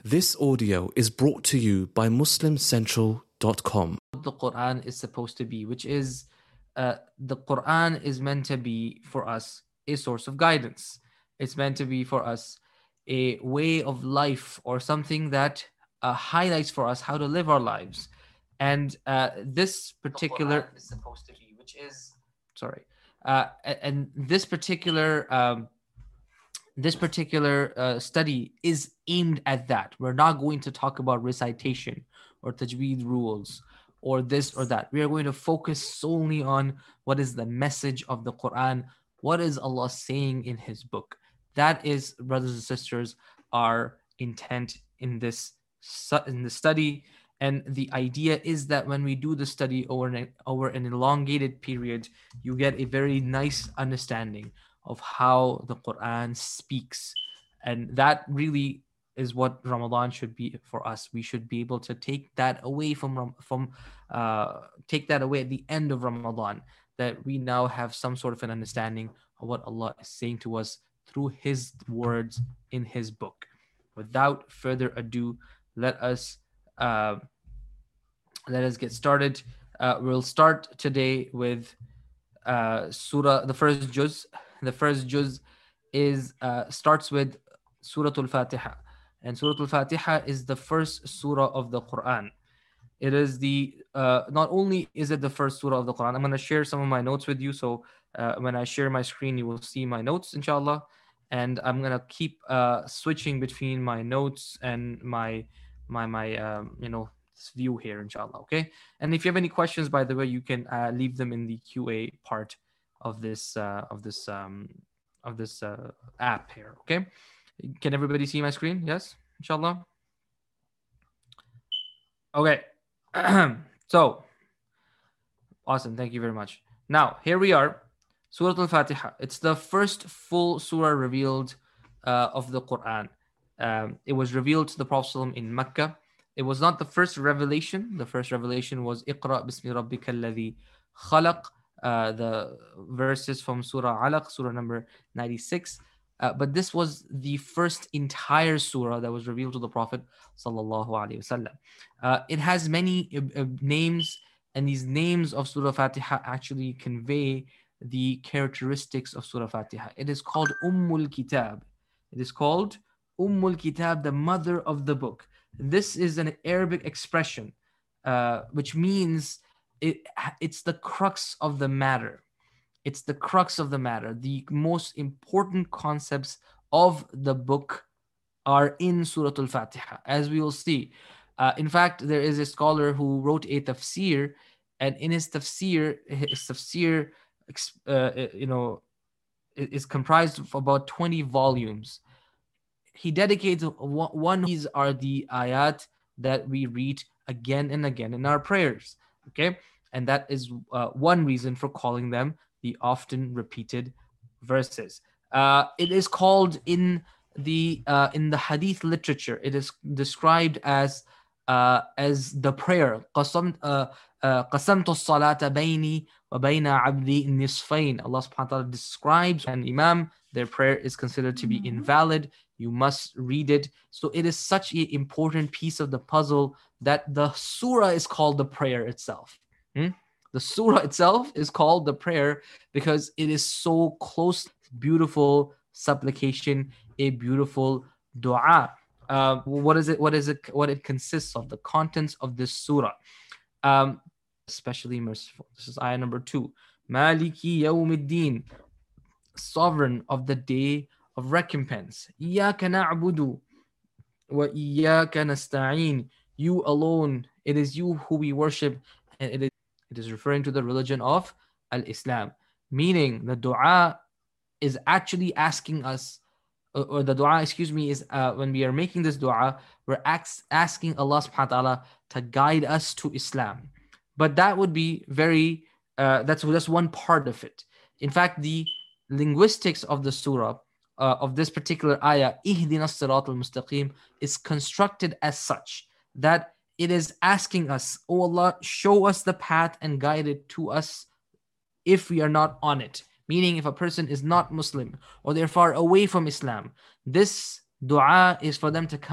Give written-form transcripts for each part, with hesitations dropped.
This audio is brought to you by MuslimCentral.com. The Quran is supposed to be, which is the Quran is meant to be for us a source of guidance. It's meant to be for us a way of life or something that highlights for us how to live our lives. And this particular the Quran is supposed to be, which is and this particular study is aimed at that. We're not going to talk about recitation or tajweed rules or this or that. We are going to focus solely on what is the message of the Quran, what is Allah saying in His book. That is, brothers and sisters, our intent in this study. And the idea is that when we do the study over an elongated period, you get a very nice understanding of how the Quran speaks. And that really is what Ramadan should be for us. We should be able to take that away take that away at the end of Ramadan, that we now have some sort of an understanding of what Allah is saying to us through His words in His book. Without further ado, let us get started. We'll start today with Surah, the first juz. The first juz starts with Surah Al-Fatiha. And Surah Al-Fatiha is the first surah of the Quran. It is not only is it the first surah of the Quran, I'm going to share some of my notes with you. So when I share my screen, you will see my notes, inshallah. And I'm going to keep switching between my notes and my view here, inshallah. Okay. And if you have any questions, by the way, you can leave them in the QA part of this app here. Okay. Can everybody see my screen? Yes, inshallah. Okay. So awesome. Thank you very much. Now here we are. Surah Al-Fatiha. It's the first full surah revealed of the Quran. It was revealed to the Prophet in Mecca. It was not the first revelation. The first revelation was Iqra bismi rabbika alladhi khalaq, the verses from Surah Alaq, Surah number 96. But this was the first entire surah that was revealed to the Prophet sallallahu alaihi wasallam. It has many names, and these names of Surah Fatiha actually convey the characteristics of Surah Fatiha. It is called Ummul Kitab. It is called Ummul Kitab, the mother of the book. This is an Arabic expression, which means it's the crux of the matter. It's the crux of the matter. The most important concepts of the book are in Surah Al-Fatiha, as we will see. In fact, there is a scholar who wrote a tafsir, and in his tafsir is comprised of about 20 volumes. He dedicates one. These are the ayat that we read again and again in our prayers. Okay, and that is one reason for calling them the often repeated verses. It is called in the hadith literature. It is described as the prayer. قَسَمْتُ الصَّلَاةَ بَيْنِي وَبَيْنَ عَبْدِي نِصْفَيْنِ. Allah subhanahu wa ta'ala describes an imam, their prayer is considered to be invalid. You must read it. So it is such an important piece of the puzzle that the surah is called the prayer itself. The surah itself is called the prayer because it is so close, beautiful supplication, a beautiful dua. What it consists of, the contents of this surah. Especially merciful. This is ayah number 2. Maliki yawmiddin, sovereign of the day of recompense. Iyaka na'budu wa iyaka nasta'in. You alone, it is you who we worship, and it is referring to the religion of Al-Islam. Meaning the dua is actually asking us, or the dua, is when we are making this dua, we're asking Allah subhanahu wa ta'ala to guide us to Islam. But that would be that's one part of it. In fact, the linguistics of the surah, of this particular ayah, Ihdina as-sirat al-mustaqim, is constructed as such that it is asking us, oh Allah, show us the path and guide it to us if we are not on it. Meaning, if a person is not Muslim or they're far away from Islam, this dua is for them to come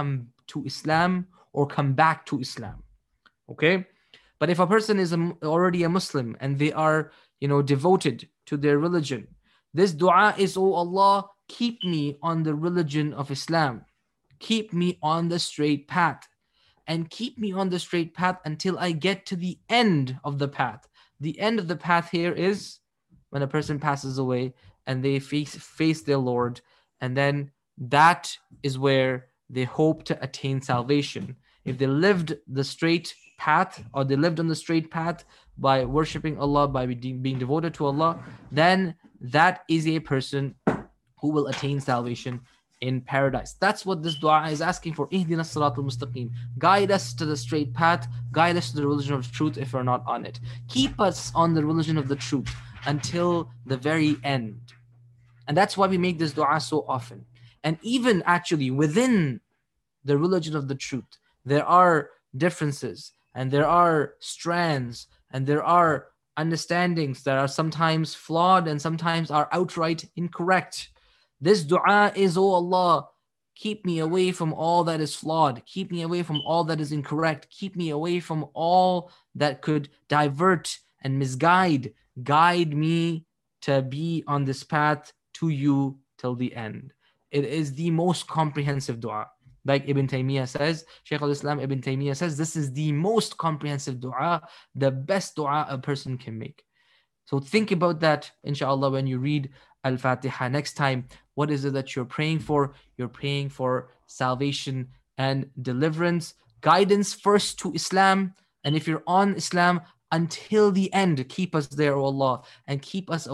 to Islam or come back to Islam. Okay? But if a person is already a Muslim and they are, devoted to their religion, this dua is, oh Allah, keep me on the religion of Islam. Keep me on the straight path. And keep me on the straight path until I get to the end of the path. The end of the path here is when a person passes away and they face their Lord. And then that is where they hope to attain salvation. If they lived the straight path, or they lived on the straight path by worshiping Allah, by being devoted to Allah, then that is a person who will attain salvation in paradise. That's what this dua is asking for. Ihdina as-siratal mustaqim. Guide us to the straight path. Guide us to the religion of truth if we're not on it. Keep us on the religion of the truth until the very end. And that's why we make this dua so often. And even actually within the religion of the truth, there are differences and there are strands and there are understandings that are sometimes flawed and sometimes are outright incorrect. This dua is, oh Allah, keep me away from all that is flawed. Keep me away from all that is incorrect. Keep me away from all that could divert and misguide. Guide me to be on this path to you till the end. It is the most comprehensive dua. Like Ibn Taymiyyah says, Shaykh al-Islam Ibn Taymiyyah says, this is the most comprehensive dua, the best dua a person can make. So think about that, inshallah, when you read Al-Fatiha next time. What is it that you're praying for? You're praying for salvation and deliverance, guidance first to Islam. And if you're on Islam, until the end, keep us there, O Allah, and keep us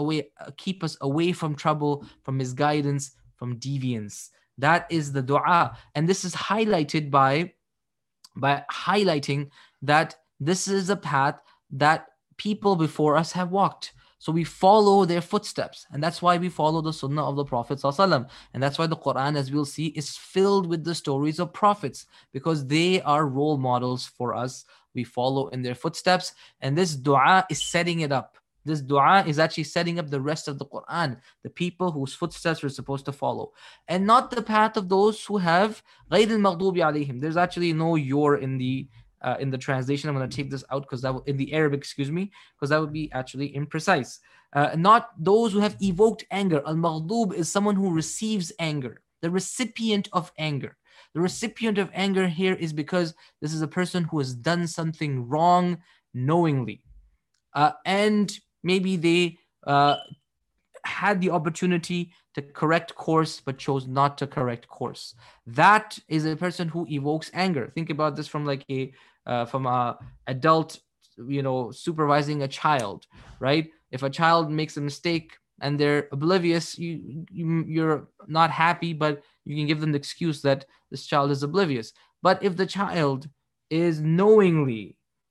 away from trouble, from misguidance, from deviance. That is the dua. And this is highlighted by highlighting that this is a path that people before us have walked. So we follow their footsteps. And that's why we follow the sunnah of the Prophet ﷺ. And that's why the Quran, as we'll see, is filled with the stories of prophets, because they are role models for us. We follow in their footsteps. And this dua is setting it up. This dua is actually setting up the rest of the Quran, the people whose footsteps we're supposed to follow. And not the path of those who have غَيْرِ الْمَغْضُوبِ عَلَيْهِمْ. There's actually no your in the translation. I'm going to take this out because that will, in the Arabic, because that would be actually imprecise. Not those who have evoked anger. Al-Maghdub is someone who receives anger, the recipient of anger. The recipient of anger here is because this is a person who has done something wrong knowingly. And maybe they had the opportunity to correct course but chose not to correct course. That is a person who evokes anger. Think about this from like a adult, supervising a child, right? If a child makes a mistake and they're oblivious, you're not happy, but you can give them the excuse that this child is oblivious. But if the child is knowingly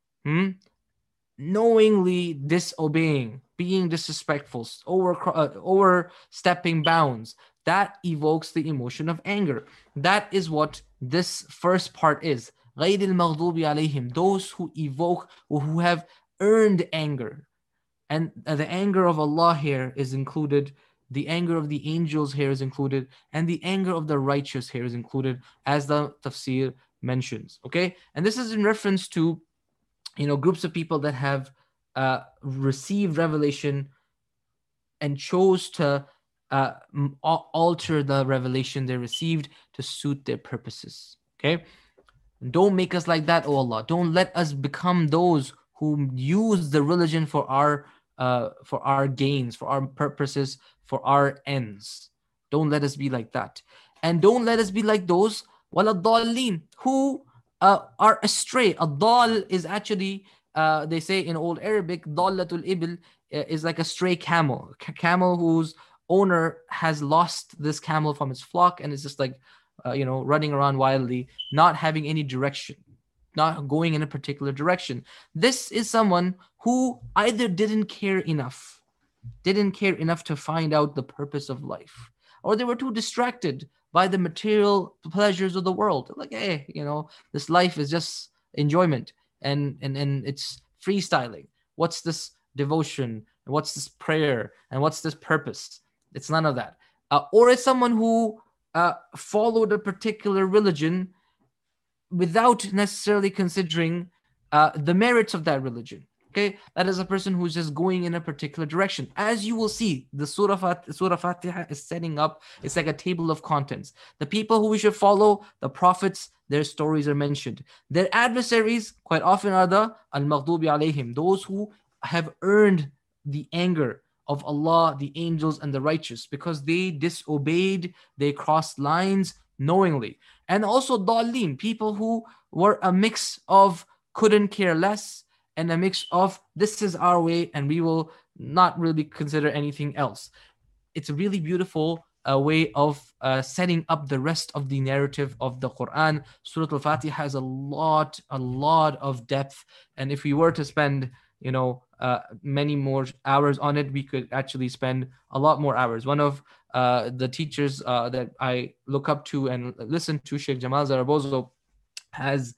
disobeying, being disrespectful, overstepping bounds, that evokes the emotion of anger. That is what this first part is. غَيْرِ الْمَغْضُوبِ عَلَيْهِمْ. Those who evoke or who have earned anger. And the anger of Allah here is included. The anger of the angels here is included. And the anger of the righteous here is included, as the tafsir mentions. Okay? And this is in reference to groups of people that have received revelation and chose to alter the revelation they received to suit their purposes. Okay? Don't make us like that, oh Allah. Don't let us become those who use the religion for our gains, for our purposes, for our ends. Don't let us be like that. And don't let us be like those وَلَضَّالِّينَ who are astray. Ad-dal is actually, they say in Old Arabic, dallatul ibil is like a stray camel. Camel whose owner has lost this camel from its flock and is just like, running around wildly, not having any direction, not going in a particular direction. This is someone who either didn't care enough to find out the purpose of life, or they were too distracted by the material pleasures of the world. Like, hey, this life is just enjoyment and it's freestyling. What's this devotion? And what's this prayer? And what's this purpose? It's none of that. Or it's someone who followed a particular religion without necessarily considering the merits of that religion. Okay, that is a person who's just going in a particular direction. As you will see, the Surah Fatiha is setting up, it's like a table of contents. The people who we should follow, the prophets, their stories are mentioned. Their adversaries quite often are the al-maghdubi alayhim, those who have earned the anger of Allah, the angels, and the righteous because they disobeyed, they crossed lines knowingly. And also dalleen, people who were a mix of couldn't care less and a mix of this is our way and we will not really consider anything else. It's a really beautiful way of setting up the rest of the narrative of the Quran. Surah Al-Fatiha has a lot of depth, and if we were to spend many more hours on it, we could actually spend a lot more hours. One of the teachers that I look up to and listen to, Sheikh Jamal Zarabozo, has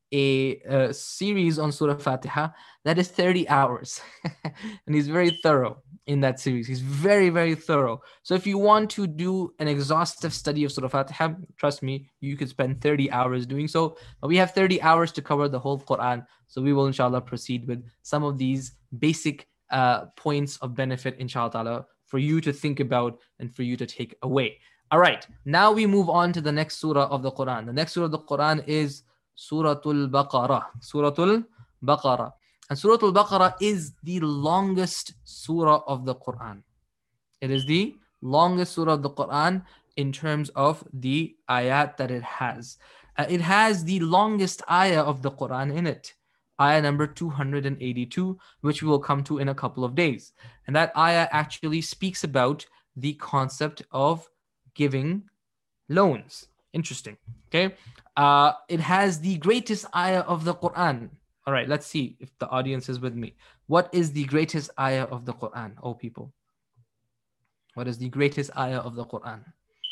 a series on Surah Fatiha that is 30 hours and he's very thorough in that series. He's very, very thorough. So if you want to do an exhaustive study of Surah Fatiha, trust me, you could spend 30 hours doing so. But we have 30 hours to cover the whole Quran. So we will inshallah proceed with some of these basic points of benefit, inshallah, for you to think about and for you to take away. All right, now we move on to the next surah of the Quran. The next surah of the Quran is Suratul Baqarah. Suratul Baqarah. And Suratul Baqarah is the longest surah of the Quran. It is the longest surah of the Quran in terms of the ayat that it has. It has the longest ayah of the Quran in it. Ayah number 282, which we will come to in a couple of days. And that ayah actually speaks about the concept of giving loans. Interesting. Okay. It has the greatest ayah of the Quran. All right, let's see if the audience is with me. What is the greatest ayah of the Quran, oh people? What is the greatest ayah of the Quran?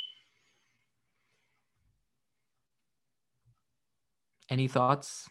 Any thoughts?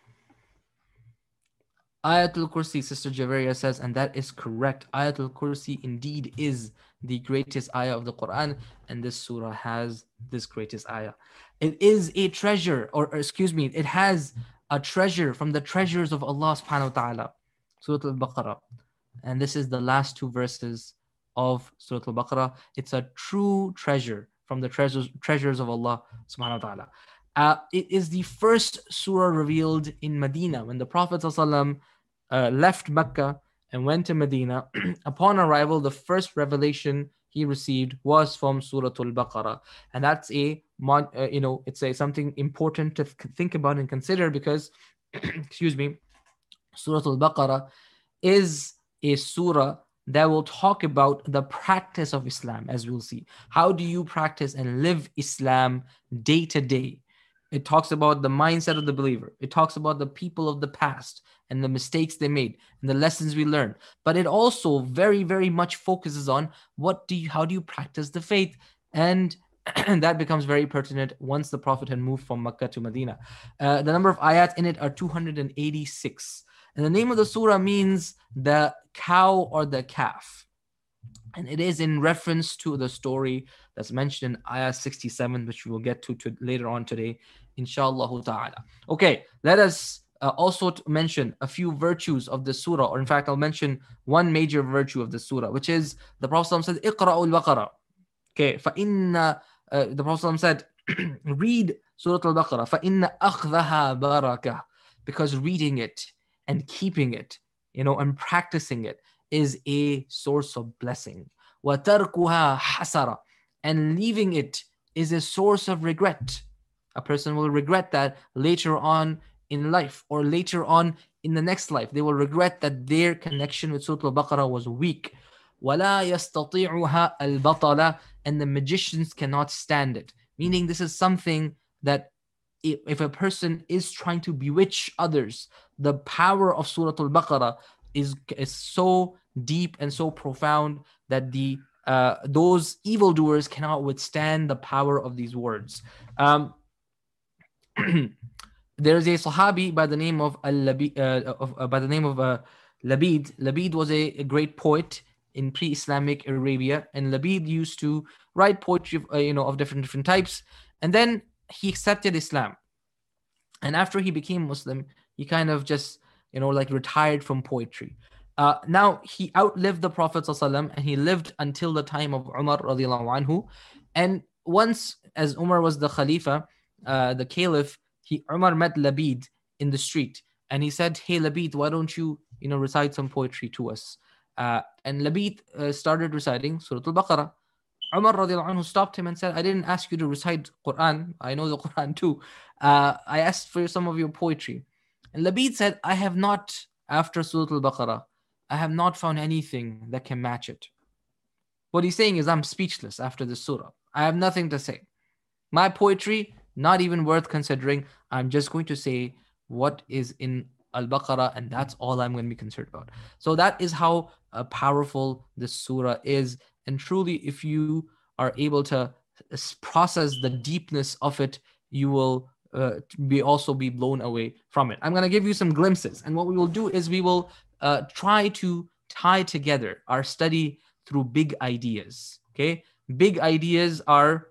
Ayatul Kursi, Sister Javeria says, and that is correct. Ayatul Kursi indeed is the greatest ayah of the Quran, and this surah has this greatest ayah. It is a treasure, or excuse me, it has a treasure from the treasures of Allah subhanahu wa ta'ala. Surah Al-Baqarah. And this is the last two verses of Surah Al-Baqarah. It's a true treasure from the treasures of Allah subhanahu wa ta'ala. It is the first surah revealed in Medina when the Prophet left Mecca and went to Medina. Upon arrival, the first revelation he received was from Surah Al-Baqarah, and that's it's something important to think about and consider because, excuse me, Surah Al-Baqarah is a surah that will talk about the practice of Islam, as we'll see. How do you practice and live Islam day to day? It talks about the mindset of the believer. It talks about the people of the past and the mistakes they made and the lessons we learned. But it also very, very much focuses on how do you practice the faith? And that becomes very pertinent once the Prophet had moved from Mecca to Medina. The number of ayat in it are 286. And the name of the surah means the cow or the calf. And it is in reference to the story that's mentioned in ayah 67, which we will get to later on today, inshallah ta'ala. Okay, let us also mention a few virtues of the surah, or in fact, I'll mention one major virtue of the surah, which is the Prophet said, Iqra'ul Baqarah. Okay, the Prophet said, read Surah Al-Baqarah, فَإِنَّ أَخْذَهَا بَرَكَةٌ, because reading it and keeping it, and practicing it is a source of blessing. وَتَرْكُهَا حَسَرَةٌ, and leaving it is a source of regret. A person will regret that later on in life or later on in the next life. They will regret that their connection with Surah Al-Baqarah was weak. وَلَا يَسْتَطِيعُهَا الْبَطَلَ, and the magicians cannot stand it. Meaning this is something that if a person is trying to bewitch others, the power of Surah Al-Baqarah is so deep and so profound that those evildoers cannot withstand the power of these words. There's a Sahabi by the name of Labid. Labid was a great poet in pre-Islamic Arabia, and Labid used to write poetry of different types, and then he accepted Islam. And after he became Muslim, he kind of just, like retired from poetry. Now he outlived the Prophet ﷺ, and he lived until the time of Umar radiallahu anhu. And once, as Umar was the Khalifa, the Caliph, Umar met Labid in the street, and he said, "Hey Labid, why don't you, recite some poetry to us?" And Labid started reciting Surah Al-Baqarah. Umar radiallahu anhu stopped him and said, "I didn't ask you to recite Quran. I know the Quran too. I asked for some of your poetry." And Labid said, "I have not, after Surah Al-Baqarah, I have not found anything that can match it." What he's saying is, I'm speechless after this surah. I have nothing to say. My poetry, not even worth considering. I'm just going to say what is in Al-Baqarah, and that's all I'm going to be concerned about. So that is how powerful this surah is. And truly, if you are able to process the deepness of it, you will also be blown away from it. I'm going to give you some glimpses. And what we will do is we will try to tie together our study through big ideas. Okay? Big ideas are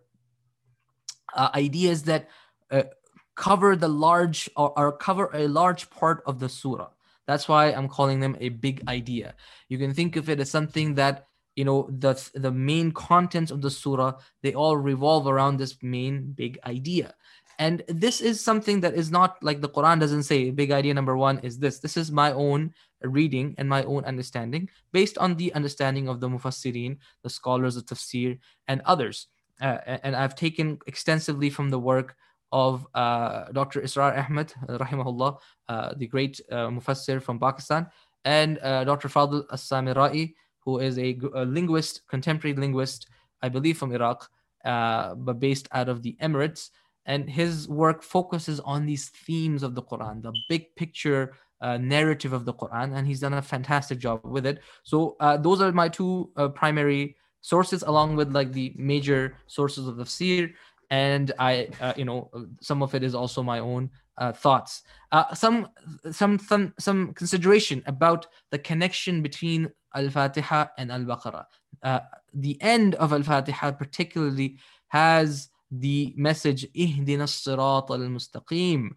ideas that cover the large or cover a large part of the surah. That's why I'm calling them a big idea. You can think of it as something that, the main contents of the surah, they all revolve around this main big idea. And this is something that is not like the Quran doesn't say big idea number one is this. This is my own reading and my own understanding based on the understanding of the Mufassirin, the scholars of Tafsir, and others. And I've taken extensively from the work of Dr. Israr Ahmed, rahimahullah, the great Mufassir from Pakistan, and Dr. Fadl As-Samirai, who is a linguist, contemporary linguist, I believe from Iraq, but based out of the Emirates. And his work focuses on these themes of the Quran, the big picture narrative of the Quran, and he's done a fantastic job with it. So those are my two primary sources, along with like the major sources of tafsir. And I, some of it is also my own thoughts. Some consideration about the connection between Al-Fatiha and Al-Baqarah. The end of Al-Fatiha particularly has the message Ihdina as-sirat al-mustaqim.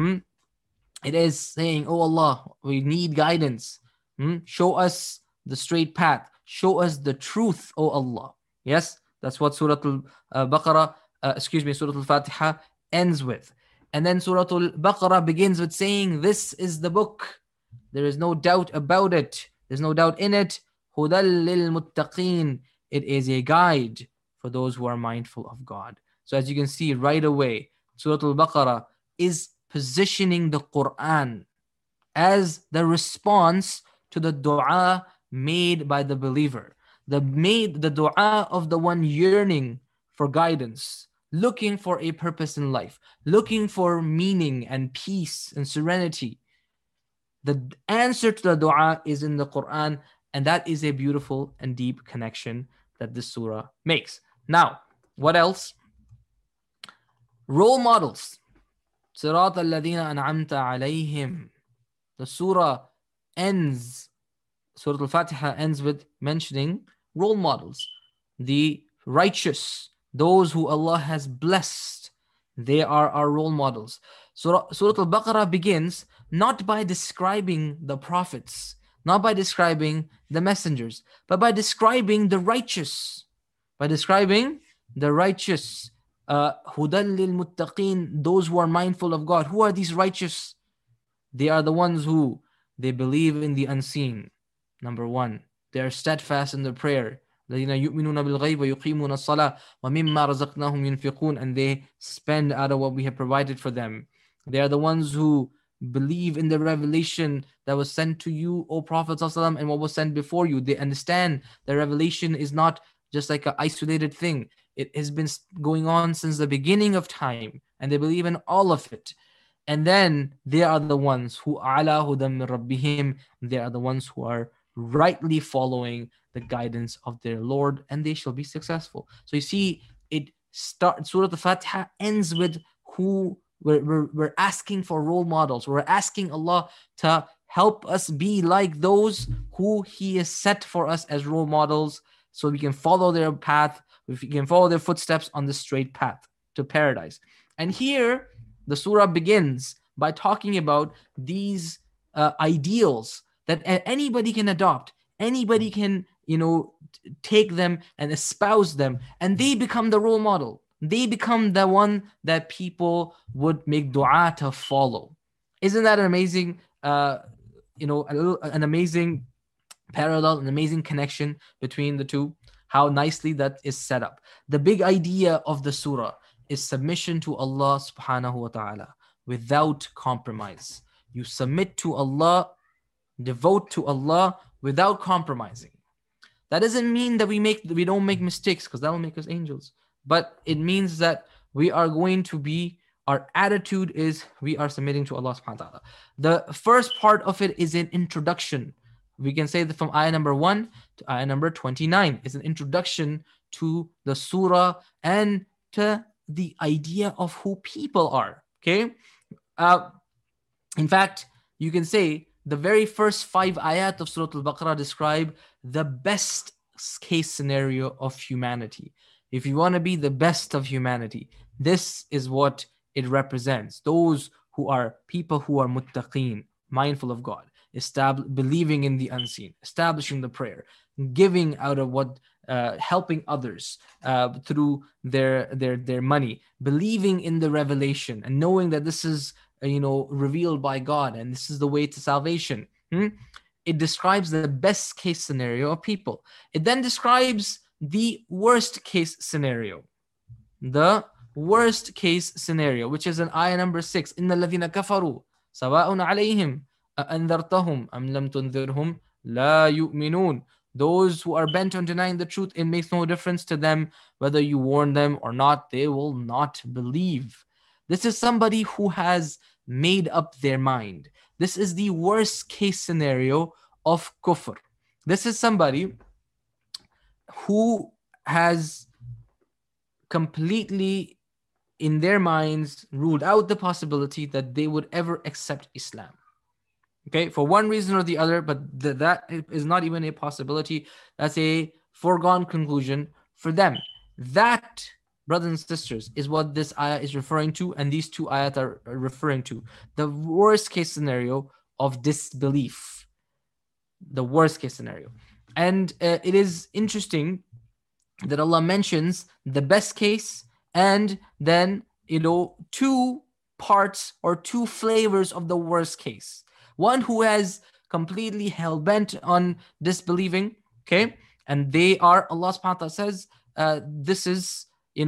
It is saying, "Oh Allah, we need guidance. Show us the straight path. Show us the truth, oh Allah." Yes, that's what Surah Al-Baqarah, Surah Al-Fatiha ends with. And then Surah Al-Baqarah begins with saying, "This is the book. There is no doubt about it. There's no doubt in it. Hudal lil muttaqin. It is a guide for those who are mindful of God." So as you can see right away, Surah Al-Baqarah is positioning the Quran as the response to the dua made by the believer. The dua of the one yearning for guidance, looking for a purpose in life, looking for meaning and peace and serenity. The answer to the dua is in the Quran, and that is a beautiful and deep connection that this surah makes. Now, what else? Role models. Sirat al-ladina an'amta alayhim. The surah ends, Surah Al-Fatiha ends with mentioning role models. The righteous, those who Allah has blessed, they are our role models. Surah Al-Baqarah begins not by describing the prophets, not by describing the messengers, but by describing the righteous. By describing the righteous. Hudal lil muttaqin, those who are mindful of God. Who are these righteous? They are the ones who they believe in the unseen. Number one, they are steadfast in their prayer. الَّذِينَ يُؤْمِنُونَ بِالْغَيْبِ وَيُقِيمُونَ الصَّلَاةَ وَمِمَّا رَزَقْنَاهُمْ يُنْفِقُونَ, and they spend out of what we have provided for them. They are the ones who believe in the revelation that was sent to you, O Prophet ﷺ, and what was sent before you. They understand the revelation is not just like an isolated thing. It has been going on since the beginning of time, and they believe in all of it. And then they are the ones who ala hudam min rabbihim. They are the ones who are rightly following the guidance of their Lord, and they shall be successful. So you see, it starts. Surah Al-Fatiha ends with who we're asking for role models. We're asking Allah to help us be like those who He has set for us as role models, so we can follow their path. We can follow their footsteps on the straight path to paradise. And here, The surah begins by talking about these ideals that anybody can adopt, anybody can, take them and espouse them, and they become the role model. They become the one that people would make dua to follow. Isn't that an amazing, an amazing parallel, an amazing connection between the two? How nicely that is set up. The big idea of the surah is submission to Allah subhanahu wa ta'ala without compromise. You submit to Allah, devote to Allah without compromising. That doesn't mean that we don't make mistakes, because that will make us angels. But it means that we are going to be, our attitude is we are submitting to Allah subhanahu wa ta'ala. The first part of it is an introduction. We can say that from ayah number 1 to ayah number 29 is an introduction to the surah and to the idea of who people are. Okay. In fact, you can say the very first 5 ayat of Surah Al-Baqarah describe the best case scenario of humanity. If you want to be the best of humanity, this is what it represents. Those who are people who are muttaqeen, mindful of God, believing in the unseen, establishing the prayer, giving out of what, helping others through their money, believing in the revelation and knowing that this is revealed by God and this is the way to salvation. It describes the best case scenario of people. It then describes the worst case scenario. The worst case scenario, which is in ayah number 6. إِنَّ الَّذِينَ كَفَرُوا سَوَاءٌ عَلَيْهِمْ أَأَنذَرْتَهُمْ أَمْ لَمْ تُنذِرْهُمْ لَا يُؤْمِنُونَ. Those who are bent on denying the truth, it makes no difference to them whether you warn them or not, they will not believe. This is somebody who has made up their mind. This is the worst case scenario of kufr. This is somebody who has completely, in their minds, ruled out the possibility that they would ever accept Islam. Okay, for one reason or the other, but that is not even a possibility. That's a foregone conclusion for them. That, brothers and sisters, is what this ayah is referring to, and these 2 ayat are referring to. The worst case scenario of disbelief. The worst case scenario. And it is interesting that Allah mentions the best case and then, 2 parts or 2 flavors of the worst case. One who has completely hell-bent on disbelieving, okay? And they are, Allah subhanahu wa ta'ala says, this is,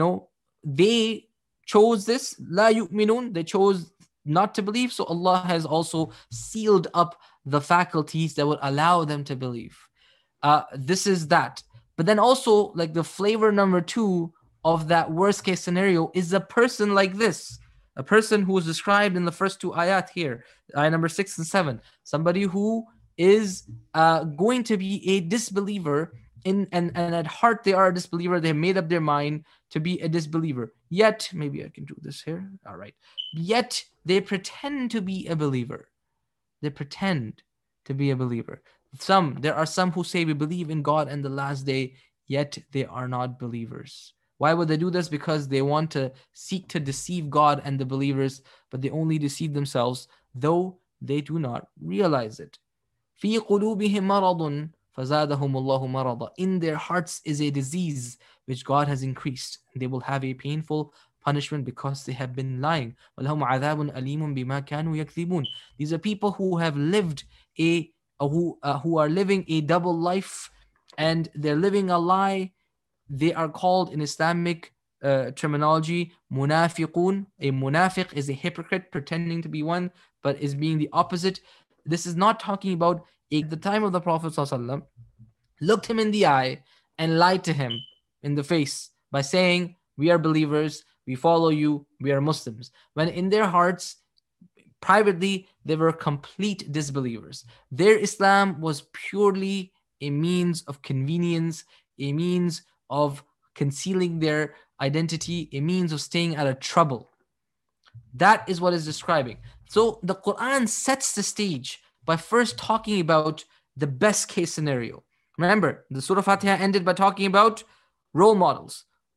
they chose this, la yu'minun, they chose not to believe. So Allah has also sealed up the faculties that would allow them to believe. This is that. But then also, like, the flavor number 2 of that worst case scenario is a person like this. A person who is described in the first 2 ayat here, ayah number 6 and 7. Somebody who is going to be a disbeliever, and at heart they are a disbeliever. They made up their mind to be a disbeliever. Yet, maybe I can do this here. All right. Yet they pretend to be a believer. They pretend to be a believer. There are some who say we believe in God and the last day, yet they are not believers. Why would they do this? Because they want to seek to deceive God and the believers, but they only deceive themselves, though they do not realize it. فِي قُلُوبِهِمْ مَرَضٌ فَزَادَهُمُ اللَّهُ مَرَضًا. In their hearts is a disease which God has increased. They will have a painful punishment because they have been lying. وَلَهُمْ عَذَابٌ أَلِيمٌ بِمَا كَانُوا يَكْذِبُونَ. These are people who have lived who are living a double life, and they're living a lie. They are called in Islamic terminology munafiqun. A munafiq is a hypocrite pretending to be one, but is being the opposite. This is not talking about the time of the Prophet ﷺ looked him in the eye and lied to him in the face by saying, we are believers, we follow you, we are Muslims. When in their hearts, privately, they were complete disbelievers. Their Islam was purely a means of convenience, a means of concealing their identity, a means of staying out of trouble. That is what is describing. So the Quran sets the stage by first talking about the best case scenario. Remember, the Surah Fatiha ended by talking about role models.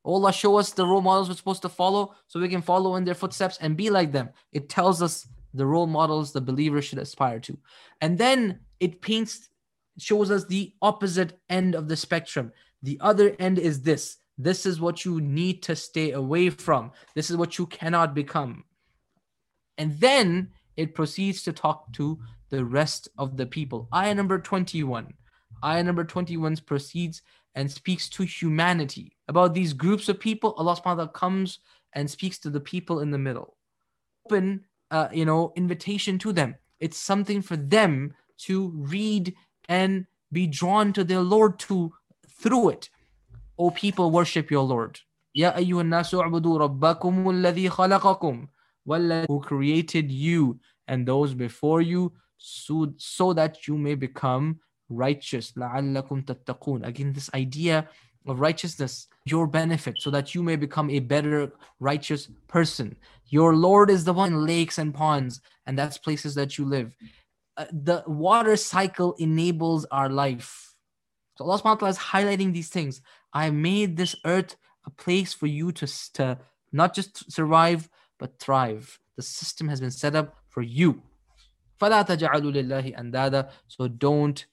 Allah show us the role models we're supposed to follow so we can follow in their footsteps and be like them. It tells us the role models the believer should aspire to. And then it shows us the opposite end of the spectrum. The other end is this. This is what you need to stay away from. This is what you cannot become. And then it proceeds to talk to the rest of the people. Ayah number 21. Ayah number 21 proceeds and speaks to humanity. About these groups of people, Allah subhanahu wa ta'ala comes and speaks to the people in the middle. Open, invitation to them. It's something for them to read and be drawn to their Lord through it. O people, worship your Lord. Ya ayyuhan nasu u'budu rabbakum alladhi khalaqakum walladhi who created you and those before you so that you may become righteous. لَعَلَّكُمْ تَتَّقُونَ. Again, this idea of righteousness, your benefit, so that you may become a better righteous person. Your Lord is the one in lakes and ponds, and that's places that you live. The water cycle enables our life. So Allah subhanahu wa ta'ala is highlighting these things. I made this earth a place for you to not just survive, but thrive. The system has been set up for you. فَلَا تَجْعَلُوا لِلَّهِ أَنْدَادًا. So don't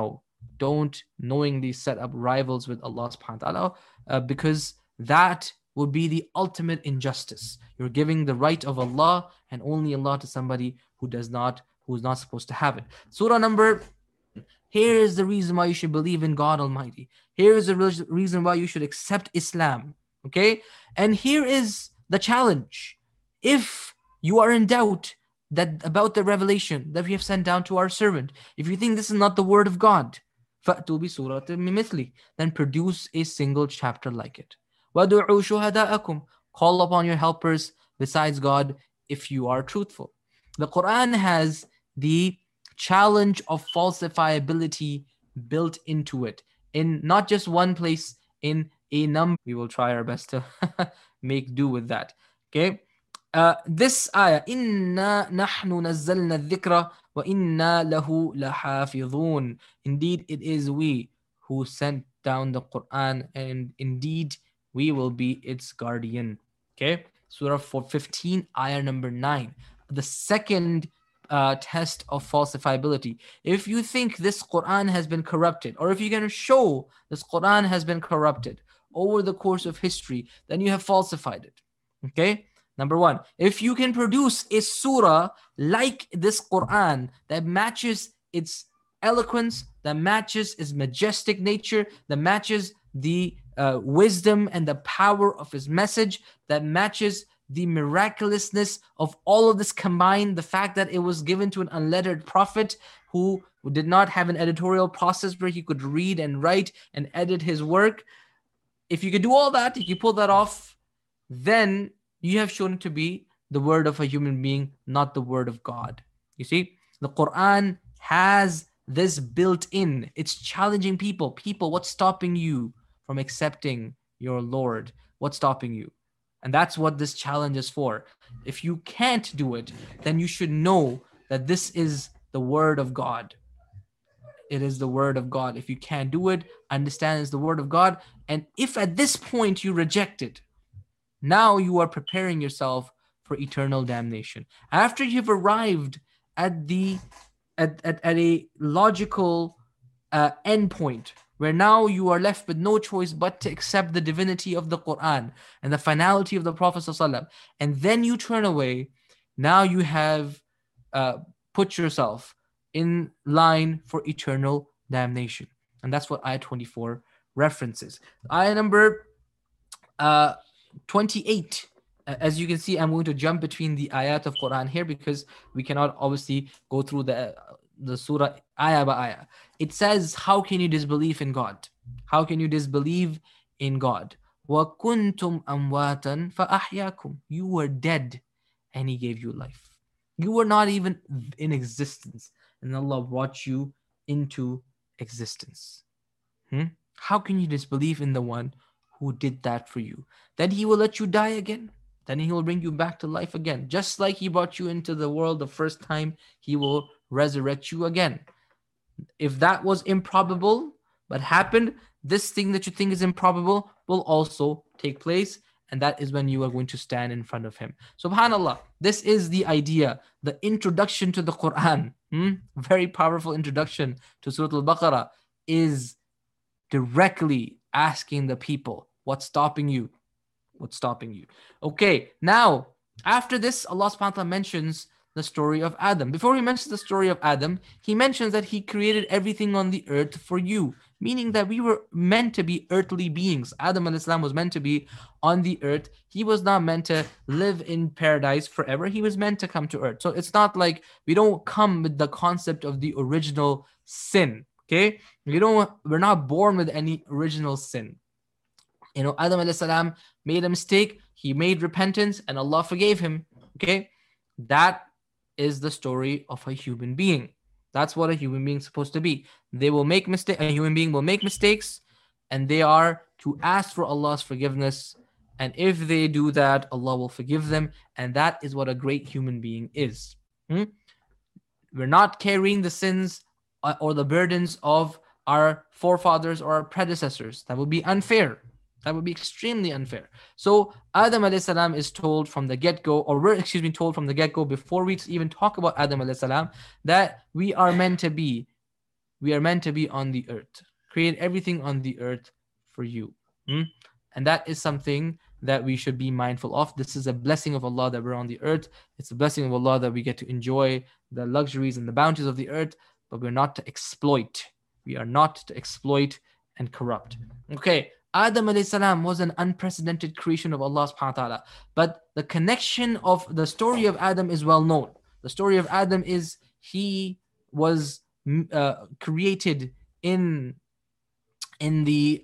knowingly set up rivals with Allah subhanahu wa ta'ala, because that would be the ultimate injustice. You're giving the right of Allah and only Allah to somebody who is not supposed to have it. Surah number, here is the reason why you should believe in God Almighty. Here is the reason why you should accept Islam. Okay? And here is the challenge. If you are in doubt about the revelation that we have sent down to our servant, if you think this is not the word of God, فَأْتُوا بِسُورَةٍ مِّن مِثْلِهِ, then produce a single chapter like it. وَادْعُوا شُهَدَاءَكُمْ, call upon your helpers besides God if you are truthful. The Quran has the challenge of falsifiability built into it, in not just one place, in a number. We will try our best to make do with that. Okay. This ayah, Inna nahnu nazzalna dhikra wa inna lahu lahafidhun. Indeed, it is we who sent down the Quran, and indeed we will be its guardian. Okay, Surah 15, ayah number 9. The second test of falsifiability. If you think this Quran has been corrupted, or if you're going to show this Quran has been corrupted over the course of history, then you have falsified it. Okay. Number one, if you can produce a surah like this Quran that matches its eloquence, that matches its majestic nature, that matches the wisdom and the power of his message, that matches the miraculousness of all of this combined, the fact that it was given to an unlettered prophet who did not have an editorial process where he could read and write and edit his work. If you could do all that, if you pull that off, then you have shown it to be the word of a human being, not the word of God. You see, the Quran has this built in. It's challenging people. People, what's stopping you from accepting your Lord? What's stopping you? And that's what this challenge is for. If you can't do it, then you should know that this is the word of God. It is the word of God. If you can't do it, understand it's the word of God. And if at this point you reject it, now you are preparing yourself for eternal damnation. After you've arrived at a logical endpoint, where now you are left with no choice but to accept the divinity of the Quran and the finality of the Prophet ﷺ, and then you turn away, now you have put yourself in line for eternal damnation. And that's what ayah 24 references. Ayah number 28. As you can see, I'm going to jump between the ayat of Quran here because we cannot obviously go through the surah ayah by ayah. It says, how can you disbelieve in God? How can you disbelieve in God? وَكُنْتُمْ أَمْوَاتًا فَأَحْيَاكُمْ. You were dead and He gave you life. You were not even in existence, and Allah brought you into existence. How can you disbelieve in the one who did that for you? Then He will let you die again. Then He will bring you back to life again. Just like He brought you into the world the first time, He will resurrect you again. If that was improbable, but happened, this thing that you think is improbable will also take place. And that is when you are going to stand in front of him. SubhanAllah, this is the idea, the introduction to the Quran. Very powerful introduction to Surah Al-Baqarah is directly asking the people, what's stopping you? What's stopping you? Okay, now, after this, Allah subhanahu wa ta'ala mentions the story of Adam. Before he mentions the story of Adam, he mentions that he created everything on the earth for you, meaning that we were meant to be earthly beings. Adam alayhi salam was meant to be on the earth. He was not meant to live in paradise forever. He was meant to come to earth. So it's not like we don't come with the concept of the original sin. Okay, we're not born with any original sin. Adam alayhi salam made a mistake. He made repentance and Allah forgave him. Okay, that is the story of a human being. That's what a human being is supposed to be. They will make mistakes. A human being will make mistakes, and they are to ask for Allah's forgiveness. And if they do that, Allah will forgive them. And that is what a great human being is. We're not carrying the sins or the burdens of our forefathers or our predecessors. That would be unfair. That would be extremely unfair. So Adam alayhi salam is told from the get-go, or we're told from the get-go before we even talk about Adam alayhi salam, that we are meant to be on the earth. Create everything on the earth for you. And that is something that we should be mindful of. This is a blessing of Allah that we're on the earth. It's a blessing of Allah that we get to enjoy the luxuries and the bounties of the earth, but we're not to exploit. We are not to exploit and corrupt. Okay. Adam alayhi salam was an unprecedented creation of Allah subhanahu wa ta'ala. But the connection of the story of Adam is well known. The story of Adam is he was created in the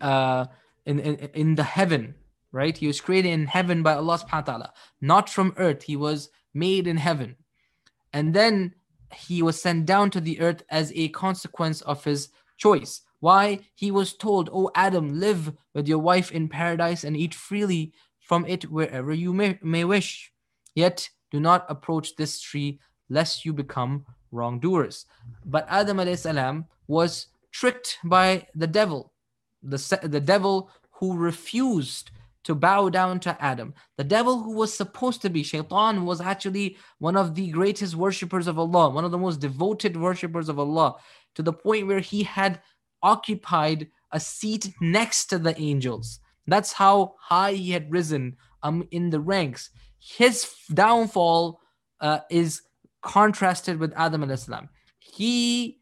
heaven, right? He was created in heaven by Allah subhanahu wa ta'ala, not from earth. He was made in heaven. And then he was sent down to the earth as a consequence of his choice. Why? He was told, "Oh Adam, live with your wife in paradise and eat freely from it wherever you may wish. Yet do not approach this tree lest you become wrongdoers." But Adam alayhi salam was tricked by the devil. The devil who refused to bow down to Adam. The devil who was supposed to be, Shaitan, was actually one of the greatest worshippers of Allah, one of the most devoted worshippers of Allah, to the point where he had occupied a seat next to the angels. That's how high he had risen in the ranks. His downfall is contrasted with Adam alayhi salam. He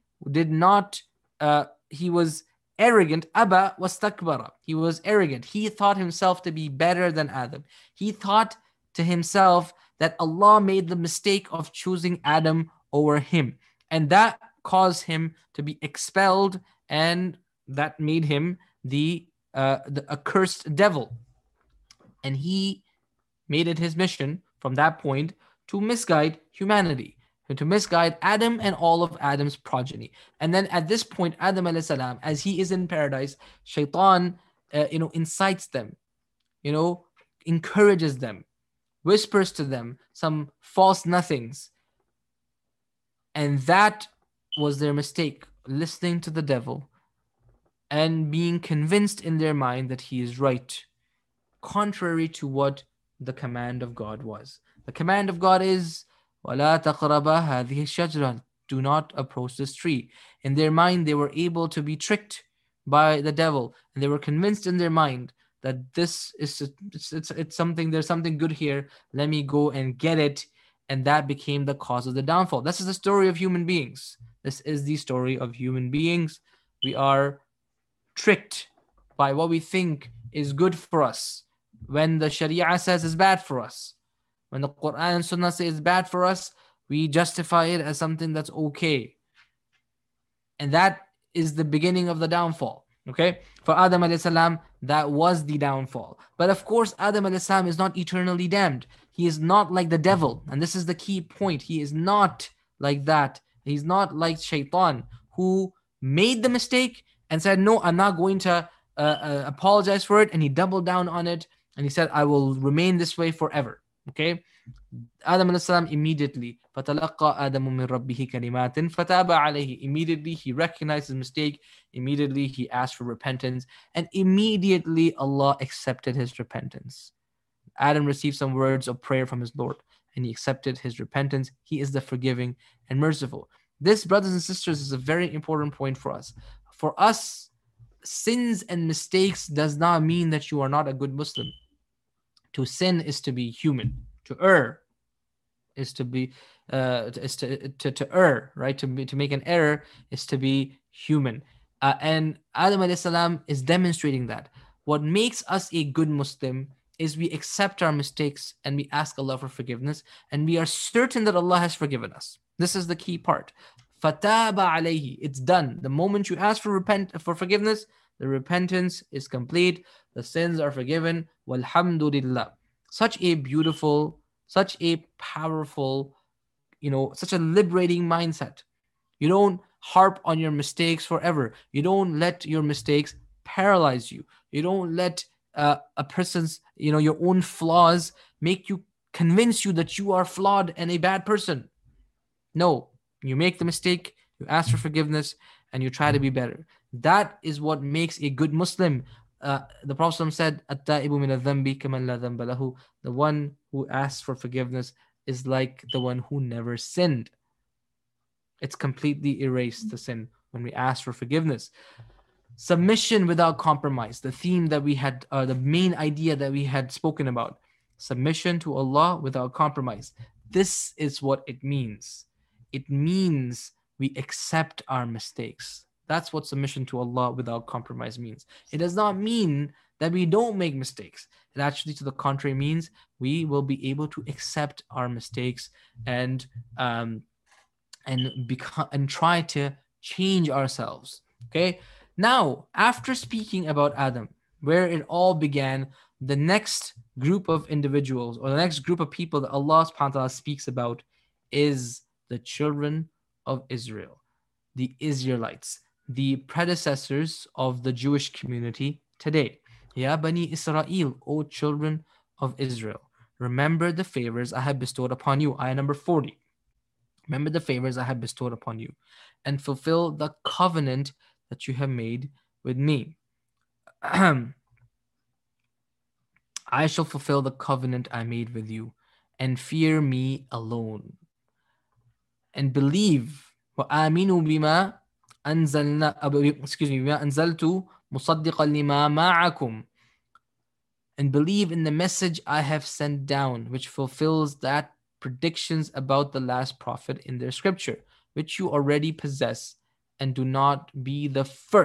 was arrogant. Aba wastakbara. He was arrogant. He thought himself to be better than Adam. He thought to himself that Allah made the mistake of choosing Adam over him. And that caused him to be expelled, and that made him the accursed devil. And he made it his mission from that point to misguide humanity, and to misguide Adam and all of Adam's progeny. And then at this point, Adam alayhi salam, as he is in paradise, Shaitan, incites them, encourages them, whispers to them some false nothings. And that was their mistake, listening to the devil and being convinced in their mind that he is right, contrary to what the command of God was. The command of God is, وَلَا تَقْرَبَا هَذِهِ الشَّجْرَةِ, do not approach this tree. In their mind, they were able to be tricked by the devil, and they were convinced in their mind that this is it's something, there's something good here, let me go and get it. And that became the cause of the downfall. This is the story of human beings. This is the story of human beings. We are tricked by what we think is good for us, when the Sharia says is bad for us. When the Quran and Sunnah say is bad for us, we justify it as something that's okay. And that is the beginning of the downfall. Okay? For Adam alayhi salam, that was the downfall. But of course, Adam alayhi salam is not eternally damned. He is not like the devil. And this is the key point. He is not like that. He's not like Shaitan, who made the mistake and said, no, I'm not going to apologize for it. And he doubled down on it. And he said, I will remain this way forever. Okay? Adam alayhi salam immediately. فَتَلَقَّى آدَمُ مِنْ رَبِّهِ كَلِمَاتٍ فَتَابَ عَلَيْهِ. Immediately he recognized his mistake. Immediately he asked for repentance. And immediately Allah accepted his repentance. Adam received some words of prayer from his Lord, and he accepted his repentance. He is the forgiving and merciful. This, brothers and sisters, is a very important point for us. For us, sins and mistakes does not mean that you are not a good Muslim. To sin is to be human. To err is to be to err, right? To make an error is to be human. And Adam alayhi salam is demonstrating that. What makes us a good Muslim is we accept our mistakes and we ask Allah for forgiveness, and we are certain that Allah has forgiven us. This is the key part. Fataba alayhi. It's done. The moment you ask for forgiveness, the repentance is complete. The sins are forgiven. Walhamdulillah. Such a beautiful, such a powerful, such a liberating mindset. You don't harp on your mistakes forever. You don't let your mistakes paralyze you. You don't let a person's, your own flaws convince you that you are flawed and a bad person. No, you make the mistake, you ask for forgiveness, and you try to be better. That is what makes a good Muslim. The Prophet said, "At-ta'ibu min adh-dhanbi kaman la dhanba lahu." The one who asks for forgiveness is like the one who never sinned. It's completely erased, the sin, when we ask for forgiveness. Submission without compromise, the theme that we had, the main idea that we had spoken about. Submission to Allah without compromise. This is what it means. It means we accept our mistakes. That's what submission to Allah without compromise means. It does not mean that we don't make mistakes. It actually, to the contrary, means we will be able to accept our mistakes and try to change ourselves. Okay. Now, after speaking about Adam, where it all began, the next group of individuals, or the next group of people that Allah subhanahu wa ta'ala speaks about, is the children of Israel, the Israelites, the predecessors of the Jewish community today. Ya Bani Israel, O children of Israel, remember the favors I have bestowed upon you. Ayah number 40. Remember the favors I have bestowed upon you, and fulfill the covenant that you have made with me. I shall fulfill the covenant I made with you, and fear me alone. And believe, وَآمِنُوا بِمَا أَنزَلْنَا بِمَا أَنزَلْتُ مُصَدِّقًا لِمَا مَعَكُمْ. And believe in the message I have sent down, which fulfills that predictions about the last prophet in their scripture, which you already possess, and do not be the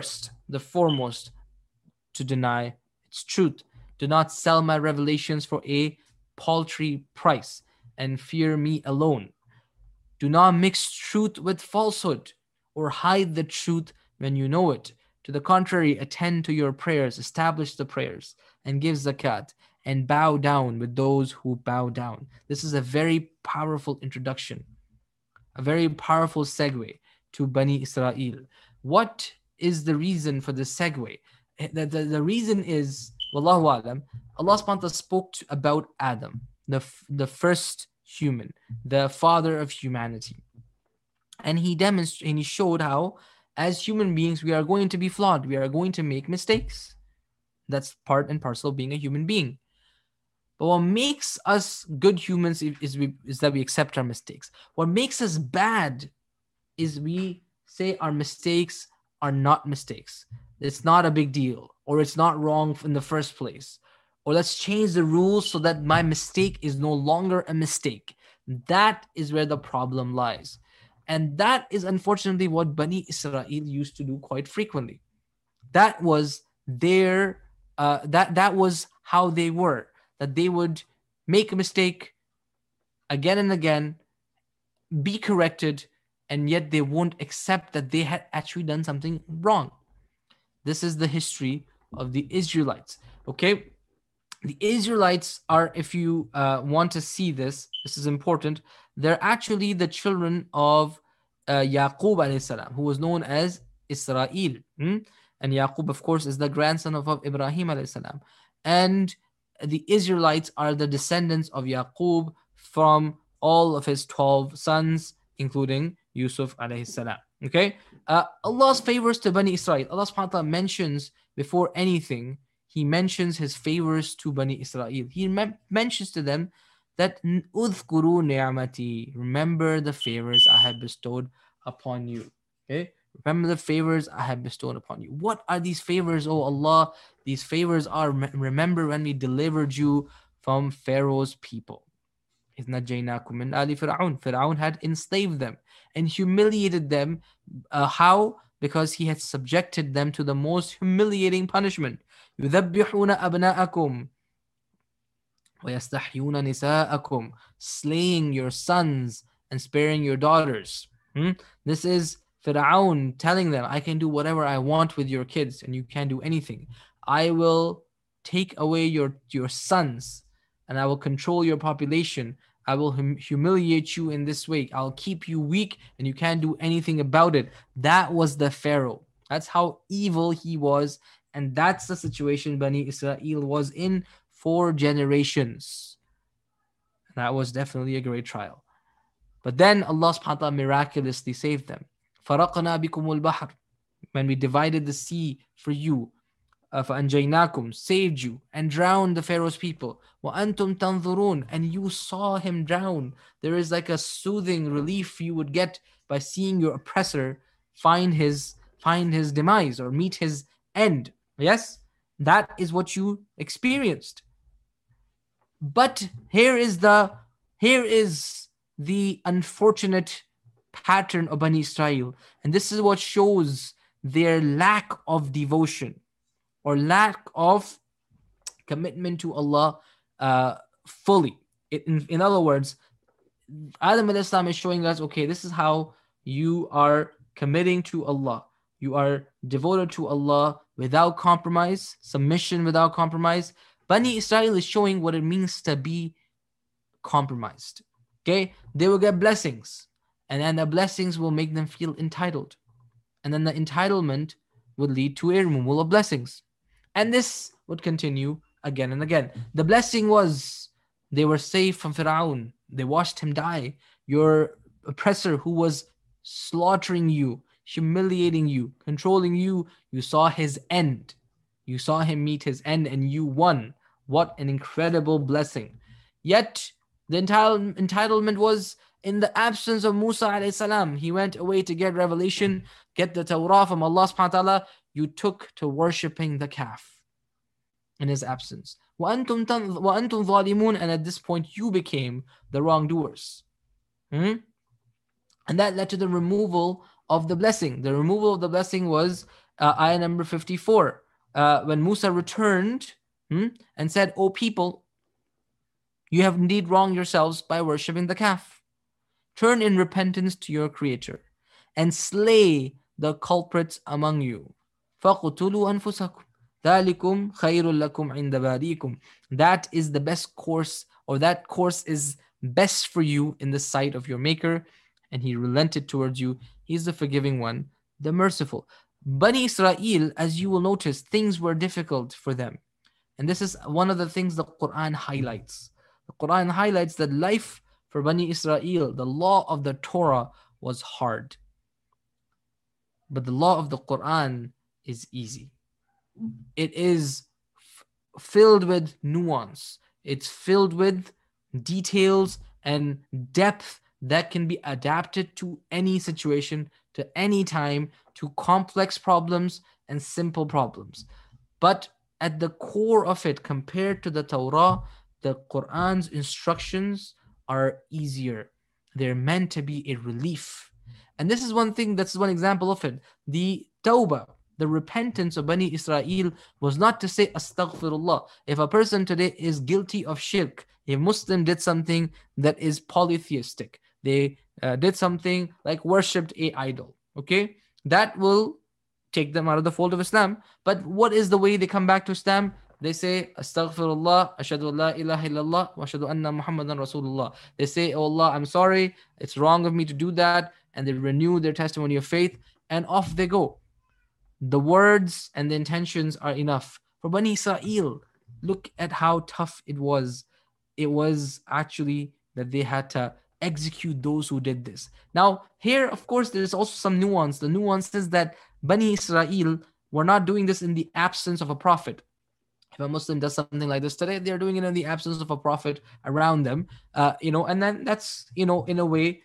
foremost to deny its truth. Do not sell my revelations for a paltry price, and fear me alone. Do not mix truth with falsehood, or hide the truth when you know it. To the contrary, attend to your prayers, establish the prayers, and give zakat, and bow down with those who bow down. This is a very powerful introduction, a very powerful segue to Bani Israel. What is the reason for this segue? The reason is, Wallahu Alam, Allah subhanahu wa ta'ala spoke about Adam, the first human, the father of humanity. And he demonstrated, and he showed how, as human beings, we are going to be flawed. We are going to make mistakes. That's part and parcel of being a human being. But what makes us good humans is that we accept our mistakes. What makes us bad is we say our mistakes are not mistakes. It's not a big deal, or it's not wrong in the first place. Or let's change the rules so that my mistake is no longer a mistake. That is where the problem lies. And that is unfortunately what Bani Israel used to do quite frequently. That was their, that was how they were. That they would make a mistake again and again, be corrected, and yet they won't accept that they had actually done something wrong. This is the history of the Israelites. Okay? The Israelites are, if you want to see this is important, they're actually the children of Yaqub alayhi salam, who was known as Israel. And Yaqub, of course, is the grandson of Ibrahim alayhi salam. And the Israelites are the descendants of Yaqub from all of his 12 sons, including Yusuf alayhi salam. Okay? Allah's favors to Bani Israel. Allah subhanahu wa ta'ala mentions before anything, He mentions His favors to Bani Israel. He mentions to them that Udhkuru ni'amati. Remember the favors I have bestowed upon you. Okay? Remember the favors I have bestowed upon you. What are these favors, O Allah? These favors are, remember when we delivered you from Pharaoh's people. إِذْ نَجَّيْنَاكُمْ مِنْ آلِ فِرْعَوْنَ. Fir'aun had enslaved them and humiliated them. How? Because he had subjected them to the most humiliating punishment. يُذَبِّحُونَ أَبْنَاءَكُمْ وَيَسْتَحْيُونَ نِسَاءَكُمْ. Slaying your sons and sparing your daughters. This is Fir'aun telling them, I can do whatever I want with your kids and you can't do anything. I will take away your sons and I will control your population. I will humiliate you in this way. I'll keep you weak and you can't do anything about it. That was the Pharaoh. That's how evil he was. And that's the situation Bani Israel was in for generations. That was definitely a great trial. But then Allah subhanahu wa ta'ala miraculously saved them. فَرَقْنَا بِكُمُ الْبَحْرِ. When we divided the sea for you, فَأَنْجَيْنَاكُمْ, saved you and drowned the Pharaoh's people. وَأَنْتُمْ تَنْظُرُونَ, and you saw him drown. There is like a soothing relief you would get by seeing your oppressor find his demise or meet his end. Yes, that is what you experienced. But here is the unfortunate pattern of Bani Israel, and this is what shows their lack of devotion or lack of commitment to Allah fully. In other words, Adam alayhi salam is showing us, okay, this is how you are committing to Allah. You are devoted to Allah without compromise, submission without compromise. Bani Israel is showing what it means to be compromised. Okay, they will get blessings, and then the blessings will make them feel entitled, and then the entitlement would lead to a removal of blessings. And this would continue again and again. The blessing was they were saved from Fir'aun. They watched him die. Your oppressor who was slaughtering you, humiliating you, controlling you, you saw his end. You saw him meet his end and you won. What an incredible blessing. Yet the entitlement was in the absence of Musa alayhi salam. He went away to get revelation, get the Torah from Allah subhanahu wa ta'ala. You took to worshipping the calf in his absence. وَأَنْتُمْ ظَالِمُونَ, and at this point you became the wrongdoers. And that led to the removal of the blessing. The removal of the blessing was ayah number 54. When Musa returned and said, O people, you have indeed wronged yourselves by worshipping the calf. Turn in repentance to your Creator and slay the culprits among you. فَقُتُلُوا أَنفُسَكُمْ ذَلِكُمْ خَيْرٌ لَكُمْ عِنْدَ بَارِئِكُمْ. That is the best course, or that course is best for you in the sight of your Maker, and He relented towards you. He is the forgiving one, the merciful. Bani Israel, as you will notice, things were difficult for them. And this is one of the things the Quran highlights. The Quran highlights that life for Bani Israel, the law of the Torah was hard. But the law of the Quran is easy. It is filled with nuance. It's filled with details and depth that can be adapted to any situation, to any time, to complex problems and simple problems. But at the core of it, compared to the Torah, the Quran's instructions are easier. They're meant to be a relief. And this is one thing, that's one example of it. The Tawbah, the repentance of Bani Israel was not to say astaghfirullah. If a person today is guilty of shirk, a Muslim did something that is polytheistic, they did something like worshipped a idol, okay? That will take them out of the fold of Islam. But what is the way they come back to Islam? They say, Astaghfirullah, Ashhadu an la ilaha illallah, wa ashhadu anna Muhammadan Rasulullah. They say, oh Allah, I'm sorry, it's wrong of me to do that. And they renew their testimony of faith, and off they go. The words and the intentions are enough. For Bani Israel, look at how tough it was. It was actually that they had to execute those who did this. Now, here, of course, there's also some nuance. The nuance is that Bani Israel were not doing this in the absence of a prophet. If a Muslim does something like this today, they're doing it in the absence of a prophet around them, and then that's, in a way,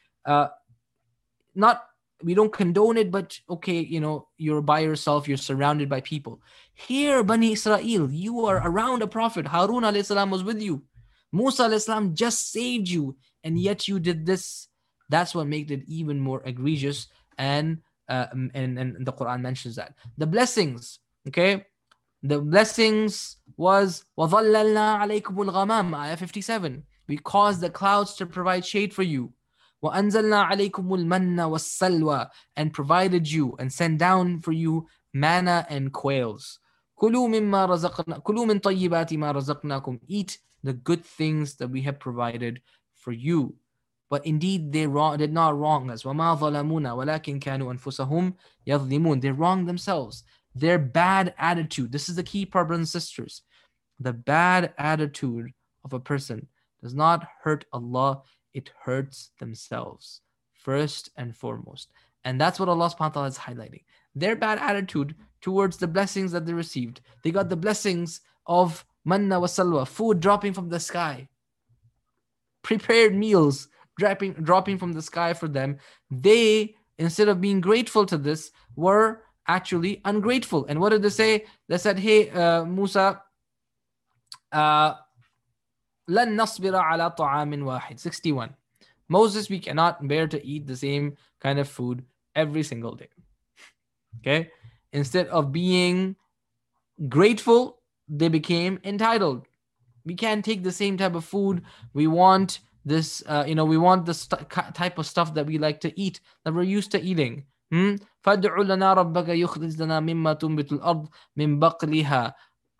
not, we don't condone it, but okay, you're by yourself, you're surrounded by people. Here, Bani Israel, you are around a prophet. Harun alayhi salam was with you. Musa alayhi salam just saved you, and yet you did this. That's what made it even more egregious, and the Quran mentions that. The blessings, okay? The blessings was وَظَلَّلْنَا عَلَيْكُمُ الْغَمَامِ, ayah 57. We caused the clouds to provide shade for you. وَأَنزَلْنَا عَلَيْكُمُ الْمَنَّ وَالسَّلْوَى, and provided you and sent down for you manna and quails. كُلُوا مِن طَيِّبَاتِ مَا رَزَقْنَاكُمْ, eat the good things that we have provided for you. But indeed they did not wrong us. وَمَا ظَلَمُونَا وَلَكِنْ كَانُوا أَنفُسَهُمْ يَظْلِمُونَ. They wronged themselves. Their bad attitude, this is the key part, brothers and sisters. The bad attitude of a person does not hurt Allah, it hurts themselves first and foremost. And that's what Allah subhanahu wa ta'ala is highlighting. Their bad attitude towards the blessings that they received. They got the blessings of manna wa salwa, food dropping from the sky, prepared meals dropping from the sky for them. They, instead of being grateful to this, were actually ungrateful. And what did they say? They said, hey, Musa, لَن نَصْبِرَ عَلَى طَعَامٍ وَاحِدٍ. 61. Moses, we cannot bear to eat the same kind of food every single day. Okay? Instead of being grateful, they became entitled. We can't take the same type of food. We want this, we want this type of stuff that we like to eat, that we're used to eating. فَادْعُ لَنَا رَبَّكَ يُخْرِجْ لَنَا مِمَّا تُنْبِتُ الْأَرْضِ مِنْ بَقْلِهَا.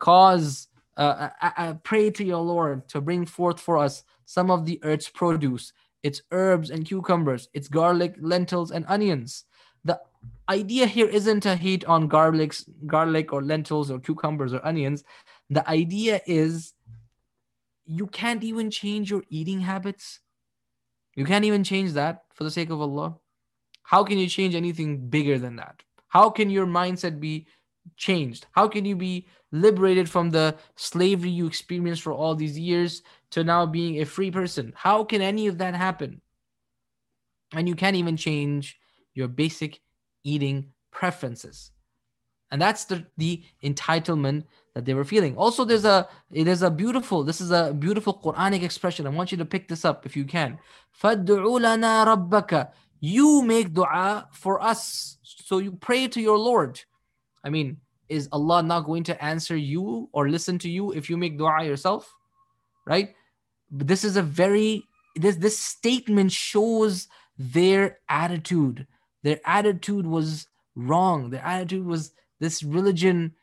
Pray to your Lord to bring forth for us some of the earth's produce, its herbs and cucumbers, its garlic, lentils, and onions. The idea here isn't to hate on garlic or lentils or cucumbers or onions. The idea is you can't even change your eating habits. You can't even change that for the sake of Allah. How can you change anything bigger than that? How can your mindset be changed? How can you be liberated from the slavery you experienced for all these years to now being a free person? How can any of that happen? And you can't even change your basic eating preferences. And that's the entitlement that they were feeling. Also, this is a beautiful Quranic expression. I want you to pick this up if you can. فَادْعُ لَنَا رَبَّكَ. You make dua for us. So you pray to your Lord. I mean, is Allah not going to answer you or listen to you if you make dua yourself? Right? But this is this statement shows their attitude. Their attitude was wrong. Their attitude was this religion,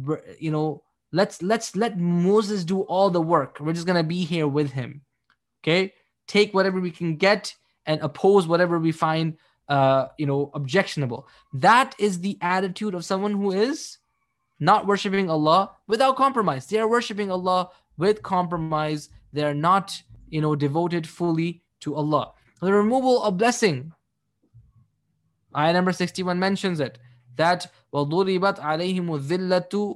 let's let Moses do all the work. We're just going to be here with him. Okay? Take whatever we can get and oppose whatever we find objectionable. That is the attitude of someone who is not worshiping Allah without compromise. They are worshiping Allah with compromise. They are not, devoted fully to Allah. The removal of blessing. Ayah number 61 mentions it. That وَضُرِبَتْ عَلَيْهِمُ الذِّلَّةُ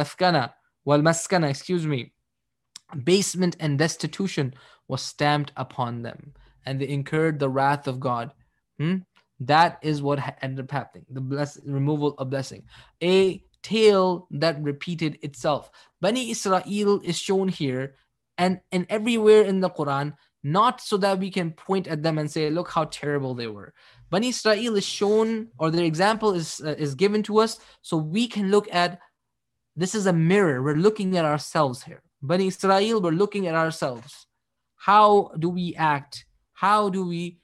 وَالْمَسْكَنَةُ, basement and destitution was stamped upon them, and they incurred the wrath of God. That is what ended up happening. The removal of blessing. A tale that repeated itself. Bani Israel is shown here and everywhere in the Quran, not so that we can point at them and say, look how terrible they were. Bani Israel is shown, or their example is given to us, so we can look at, this is a mirror. We're looking at ourselves here. Bani Israel, we're looking at ourselves. How do we act? How do we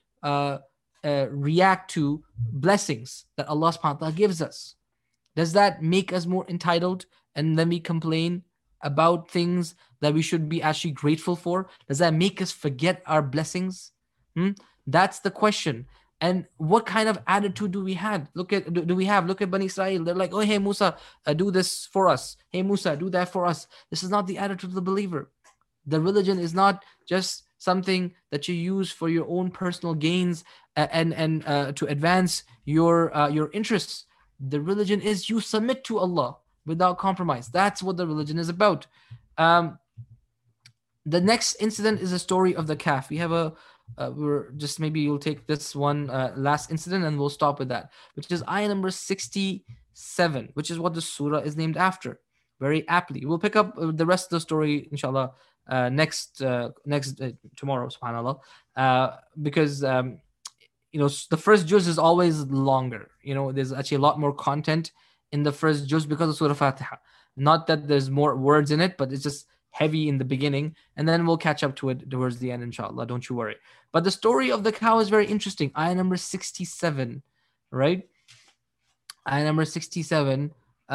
react to blessings that Allah subhanahu wa ta'ala gives us? Does that make us more entitled and then we complain about things that we should be actually grateful for? Does that make us forget our blessings? That's the question. And what kind of attitude do we have? Look at Bani Israel. They're like, oh, hey, Musa, do this for us. Hey, Musa, do that for us. This is not the attitude of the believer. The religion is not just something that you use for your own personal gains and to advance your interests. The religion is you submit to Allah without compromise. That's what the religion is about. Um, the next incident is a story of the calf. We have we're just, maybe you'll take this one last incident and we'll stop with that, which is ayah number 67, which is what the surah is named after, very aptly. We'll pick up the rest of the story, inshallah, next tomorrow, subhanallah, because the first juz is always longer. There's actually a lot more content in the first juz because of Surah Fatiha. Not that there's more words in it, but it's just heavy in the beginning, and then we'll catch up to it towards the end, inshallah. Don't you worry. But the story of the cow is very interesting. Ayah number 67, right? Ayah number 67,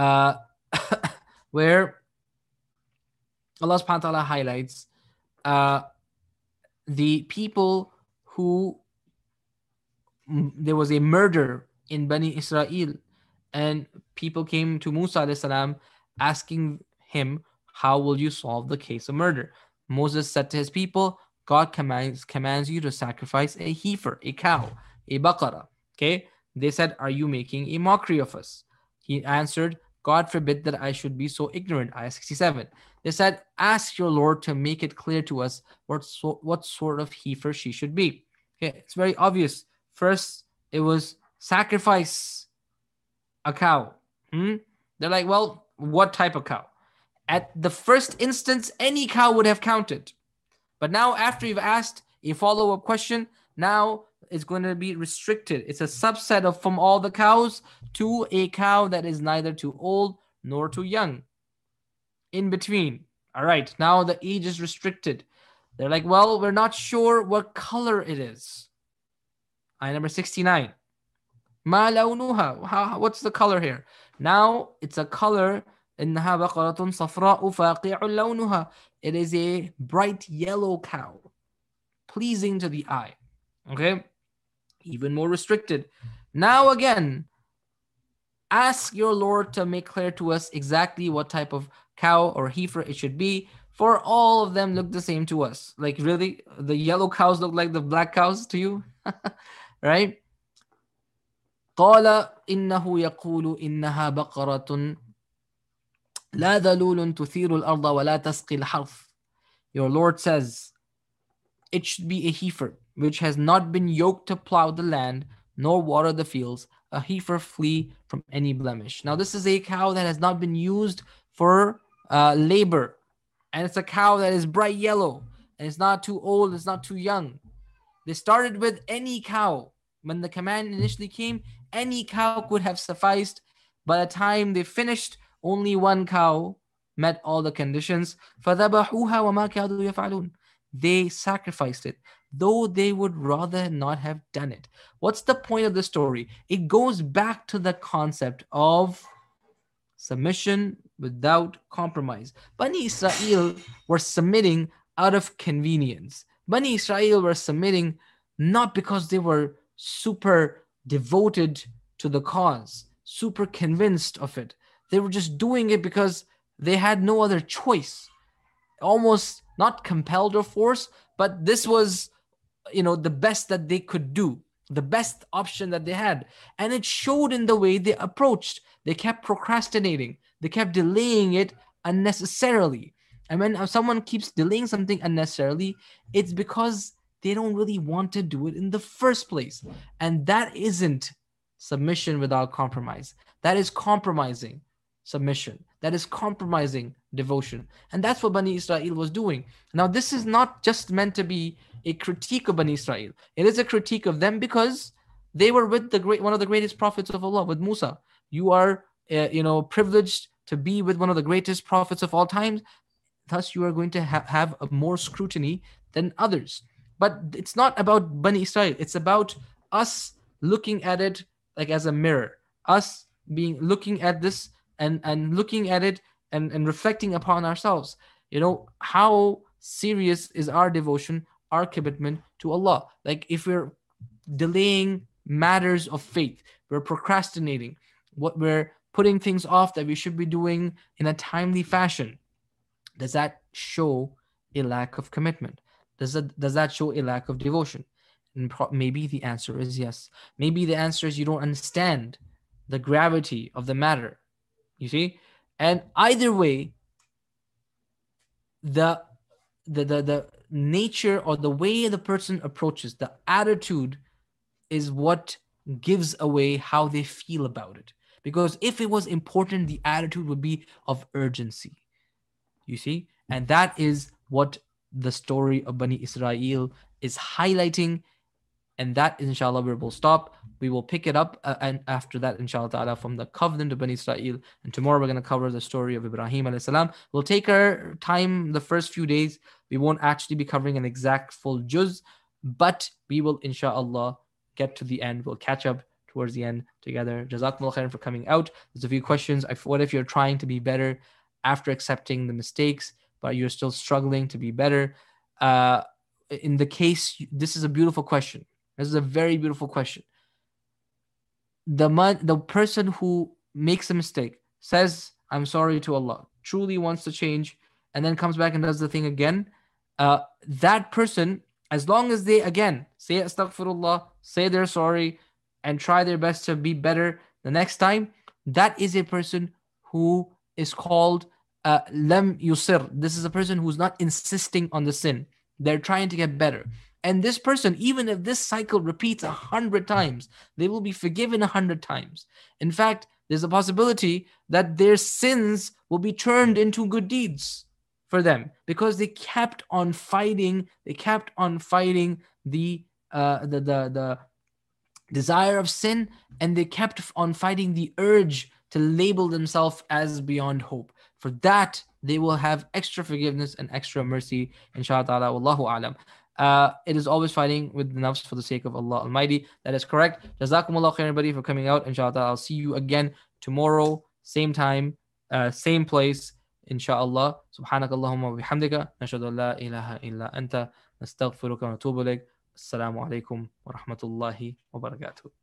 where Allah subhanahu wa ta'ala highlights the people who there was a murder in Bani Israel, and people came to Musa alayhi salam asking him, how will you solve the case of murder? Moses said to his people, God commands you to sacrifice a heifer, a cow, a baqarah. Okay? They said, are you making a mockery of us? He answered, God forbid that I should be so ignorant. Ayah 67. They said, ask your Lord to make it clear to us what sort of heifer she should be. Okay, it's very obvious. First, it was sacrifice a cow. They're like, well, what type of cow? At the first instance, any cow would have counted. But now, after you've asked a follow-up question, now it's going to be restricted. It's a subset of from all the cows to a cow that is neither too old nor too young. In between. All right, now the age is restricted. They're like, well, we're not sure what color it is. Ayah number 69. Ma launuha. What's the color here? Now it's a color. إنها بقرة صفراء فاقع لونها. It is a bright yellow cow, pleasing to the eye. Okay, even more restricted. Now again, ask your Lord to make clear to us exactly what type of cow or heifer it should be. For all of them look the same to us. Like, really, the yellow cows look like the black cows to you, right? قال إنه يقول إنها بقرة لا ذلول تثير الأرض ولا تسقي الحرث. Your Lord says, it should be a heifer which has not been yoked to plow the land nor water the fields, a heifer free from any blemish. Now this is a cow that has not been used for labor, and it's a cow that is bright yellow, and it's not too old, it's not too young. They started with any cow. When the command initially came, any cow could have sufficed. By the time they finished, only one cow met all the conditions. فَذَبَحُوهَا وَمَا كَادُوا يَفْعَلُونَ. They sacrificed it, though they would rather not have done it. What's the point of the story? It goes back to the concept of submission without compromise. Bani Israel were submitting out of convenience. Bani Israel were submitting not because they were super devoted to the cause, super convinced of it. They were just doing it because they had no other choice. Almost not compelled or forced, but this was, the best that they could do, the best option that they had. And it showed in the way they approached. They kept procrastinating. They kept delaying it unnecessarily. And when someone keeps delaying something unnecessarily, it's because they don't really want to do it in the first place. And that isn't submission without compromise. That is compromising submission. That is compromising devotion. And that's what Bani Israel was doing. Now, this is not just meant to be a critique of Bani Israel. It is a critique of them because they were with one of the greatest prophets of Allah, with Musa. You are, privileged to be with one of the greatest prophets of all time. Thus, you are going to have a more scrutiny than others. But it's not about Bani Israel. It's about us looking at it like as a mirror. Us looking at this and looking at it and reflecting upon ourselves. How serious is our devotion, our commitment to Allah? Like, if we're delaying matters of faith, we're procrastinating, we're putting things off that we should be doing in a timely fashion, does that show a lack of commitment? Does that show a lack of devotion? And maybe the answer is yes. Maybe the answer is you don't understand the gravity of the matter. You see? And either way, the nature or the way the person approaches, the attitude is what gives away how they feel about it. Because if it was important, the attitude would be of urgency. You see? And that is what the story of Bani Israel is highlighting. And that is, inshallah, where we'll stop. We will pick it up and after that, inshallah ta'ala, from the covenant of Bani Israel. And tomorrow we're going to cover the story of Ibrahim alayhi salam. We'll take our time the first few days. We won't actually be covering an exact full juz, but we will, inshallah, get to the end. We'll catch up towards the end together. Jazakumullah khairan for coming out. There's a few questions. What if you're trying to be better after accepting the mistakes, but you're still struggling to be better? In the case, this is a beautiful question. This is a very beautiful question. The person who makes a mistake, says, I'm sorry to Allah, truly wants to change, and then comes back and does the thing again, that person, as long as they, again, say astaghfirullah, say they're sorry, and try their best to be better the next time, that is a person who is called lam yusir. This is a person who's not insisting on the sin. They're trying to get better. And this person, even if this cycle repeats 100 times, they will be forgiven 100 times. In fact, there's a possibility that their sins will be turned into good deeds for them because they kept on fighting. They kept on fighting the desire of sin, and they kept on fighting the urge to label themselves as beyond hope. For that, they will have extra forgiveness and extra mercy, inshallah ta'ala, wallahu alam. It is always fighting with the nafs for the sake of Allah Almighty. That is correct. Jazakumullah khair, everybody, for coming out. Inshallah, I'll see you again tomorrow, same time, same place. Inshallah. Subhanakallahumma wa bihamdika. Nashhadu an la ilaha illa anta. Nastaghfiruka wa natubu ilayk. Assalamu alaikum wa rahmatullahi wa barakatuh.